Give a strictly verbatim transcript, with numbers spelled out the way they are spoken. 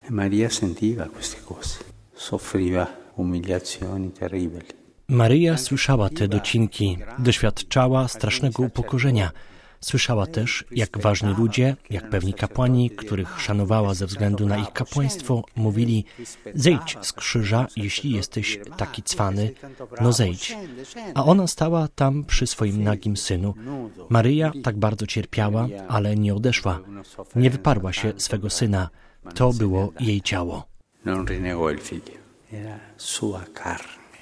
Maria sentiva queste cose, soffriva umiliazioni terribili. Maryja słyszała te docinki, doświadczała strasznego upokorzenia. Słyszała też, jak ważni ludzie, jak pewni kapłani, których szanowała ze względu na ich kapłaństwo, mówili: zejdź z krzyża, jeśli jesteś taki cwany, no zejdź. A ona stała tam przy swoim nagim synu. Maryja tak bardzo cierpiała, ale nie odeszła. Nie wyparła się swego syna. To było jej ciało. Non rinnegò il figlio, era sua carne.